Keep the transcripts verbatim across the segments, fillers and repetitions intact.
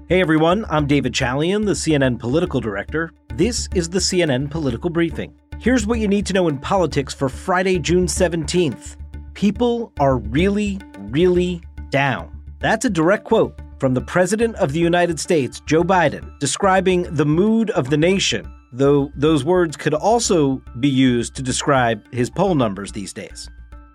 Hey everyone, I'm David Chalian, the C N N political director. This is the C N N Political Briefing. Here's what you need to know in politics for Friday, June seventeenth. People are really, really down. That's a direct quote from the President of the United States, Joe Biden, describing the mood of the nation, though those words could also be used to describe his poll numbers these days.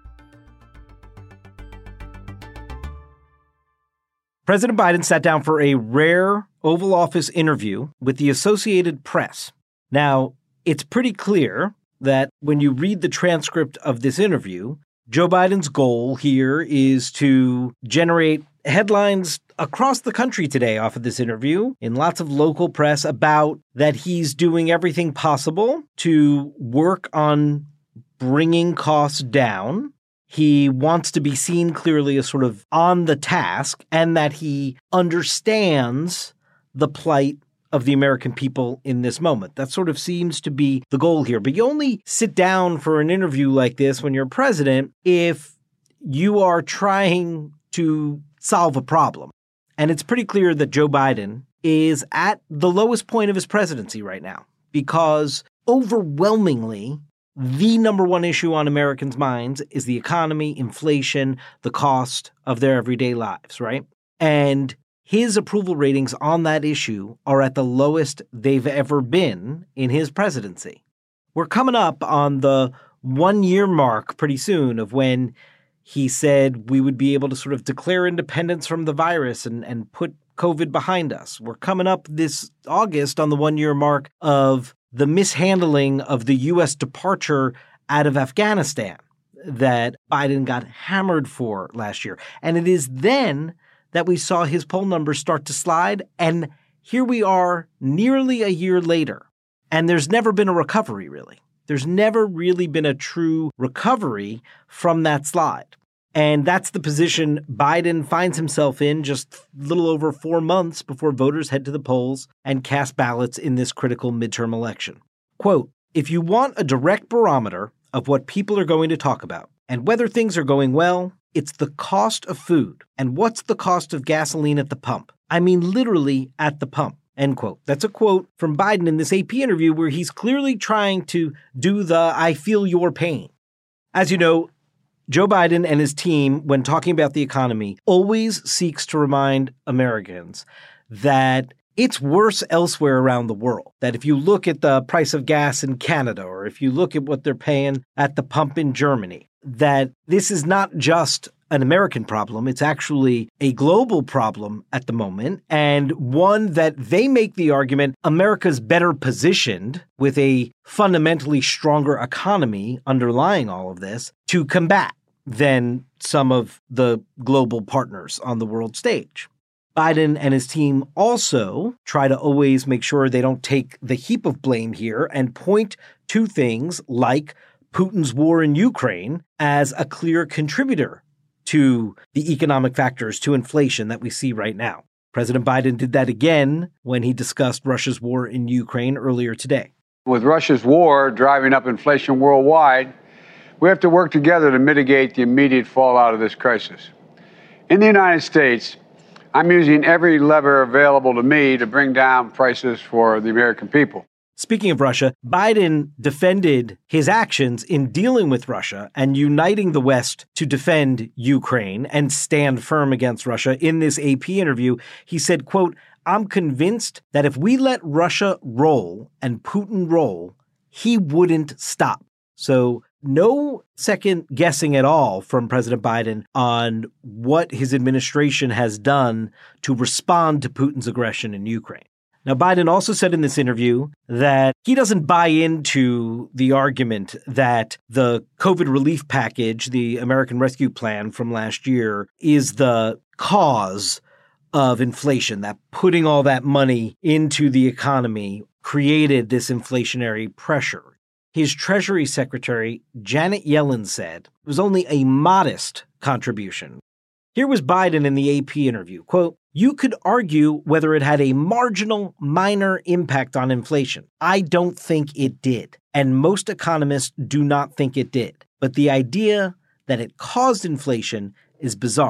President Biden sat down for a rare Oval Office interview with the Associated Press. Now, it's pretty clear that when you read the transcript of this interview, Joe Biden's goal here is to generate headlines across the country today off of this interview in lots of local press about that he's doing everything possible to work on bringing costs down. He wants to be seen clearly as sort of on the task, and that he understands the plight of the American people in this moment. That sort of seems to be the goal here. But you only sit down for an interview like this when you're president if you are trying to solve a problem. And it's pretty clear that Joe Biden is at the lowest point of his presidency right now, because overwhelmingly, the number one issue on Americans' minds is the economy, inflation, the cost of their everyday lives, right? And his approval ratings on that issue are at the lowest they've ever been in his presidency. We're coming up on the one-year mark pretty soon of when he said we would be able to sort of declare independence from the virus and, and put COVID behind us. We're coming up this August on the one-year mark of the mishandling of the U S departure out of Afghanistan that Biden got hammered for last year. And it is then that we saw his poll numbers start to slide. And here we are nearly a year later. And there's never been a recovery, really. There's never really been a true recovery from that slide. And that's the position Biden finds himself in just a little over four months before voters head to the polls and cast ballots in this critical midterm election. Quote, "If you want a direct barometer of what people are going to talk about and whether things are going well, it's the cost of food. And what's the cost of gasoline at the pump? I mean, literally at the pump." End quote. That's a quote from Biden in this A P interview where he's clearly trying to do the "I feel your pain." As you know, Joe Biden and his team, when talking about the economy, always seeks to remind Americans that it's worse elsewhere around the world. That if you look at the price of gas in Canada, or if you look at what they're paying at the pump in Germany, that this is not just an American problem. It's actually a global problem at the moment, and one that they make the argument America's better positioned with a fundamentally stronger economy underlying all of this to combat than some of the global partners on the world stage. Biden and his team also try to always make sure they don't take the heap of blame here and point to things like Putin's war in Ukraine as a clear contributor to the economic factors, to inflation that we see right now. President Biden did that again when he discussed Russia's war in Ukraine earlier today. With Russia's war driving up inflation worldwide, we have to work together to mitigate the immediate fallout of this crisis. In the United States, I'm using every lever available to me to bring down prices for the American people. Speaking of Russia, Biden defended his actions in dealing with Russia and uniting the West to defend Ukraine and stand firm against Russia. In this A P interview, he said, quote, "I'm convinced that if we let Russia roll and Putin roll, he wouldn't stop." So no second guessing at all from President Biden on what his administration has done to respond to Putin's aggression in Ukraine. Now, Biden also said in this interview that he doesn't buy into the argument that the COVID relief package, the American Rescue Plan from last year, is the cause of inflation, that putting all that money into the economy created this inflationary pressure. His Treasury Secretary, Janet Yellen, said it was only a modest contribution. Here was Biden in the A P interview, quote, "You could argue whether it had a marginal, minor impact on inflation. I don't think it did, and most economists do not think it did. But the idea that it caused inflation is bizarre."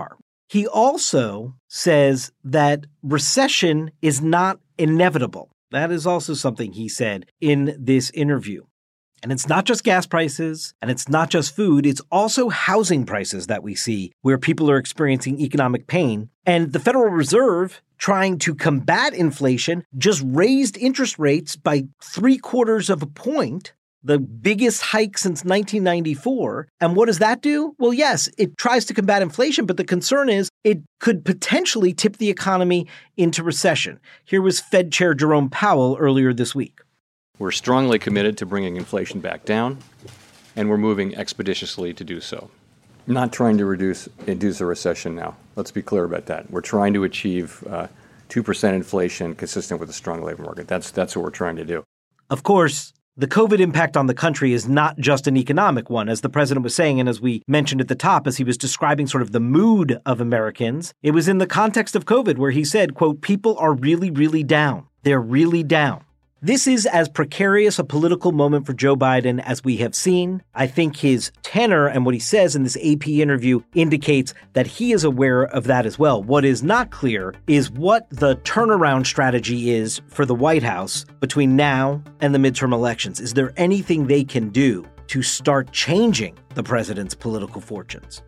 He also says that recession is not inevitable. That is also something he said in this interview. And it's not just gas prices, and it's not just food, it's also housing prices that we see where people are experiencing economic pain. And the Federal Reserve, trying to combat inflation, just raised interest rates by three quarters of a point, the biggest hike since nineteen ninety-four. And what does that do? Well, yes, it tries to combat inflation, but the concern is it could potentially tip the economy into recession. Here was Fed Chair Jerome Powell earlier this week. We're strongly committed to bringing inflation back down, and we're moving expeditiously to do so. Not trying to reduce induce a recession now. Let's be clear about that. We're trying to achieve uh, two percent inflation consistent with a strong labor market. That's, that's what we're trying to do. Of course, the COVID impact on the country is not just an economic one, as the president was saying, and as we mentioned at the top, as he was describing sort of the mood of Americans. It was in the context of COVID where he said, quote, people are really, really down. They're really down. This is as precarious a political moment for Joe Biden as we have seen. I think his tenor and what he says in this A P interview indicates that he is aware of that as well. What is not clear is what the turnaround strategy is for the White House between now and the midterm elections. Is there anything they can do to start changing the president's political fortunes?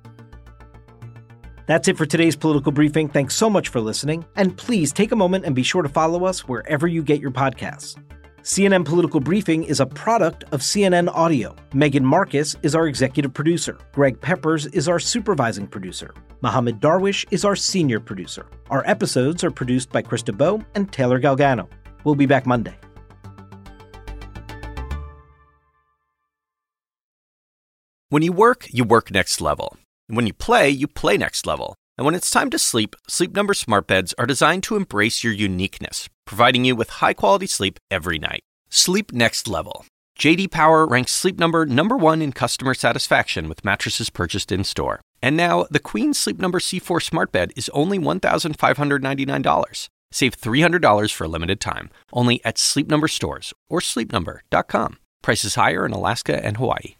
That's it for today's Political Briefing. Thanks so much for listening. And please take a moment and be sure to follow us wherever you get your podcasts. C N N Political Briefing is a product of C N N Audio. Megan Marcus is our executive producer. Greg Peppers is our supervising producer. Mohammed Darwish is our senior producer. Our episodes are produced by Krista Bowe and Taylor Galgano. We'll be back Monday. When you work, you work next level. And when you play, you play next level. And when it's time to sleep, Sleep Number smart beds are designed to embrace your uniqueness, providing you with high-quality sleep every night. Sleep next level. J D Power ranks Sleep Number number one in customer satisfaction with mattresses purchased in-store. And now, the Queen Sleep Number C four smart bed is only one thousand five hundred ninety-nine dollars. Save three hundred dollars for a limited time, only at Sleep Number stores or sleep number dot com. Prices higher in Alaska and Hawaii.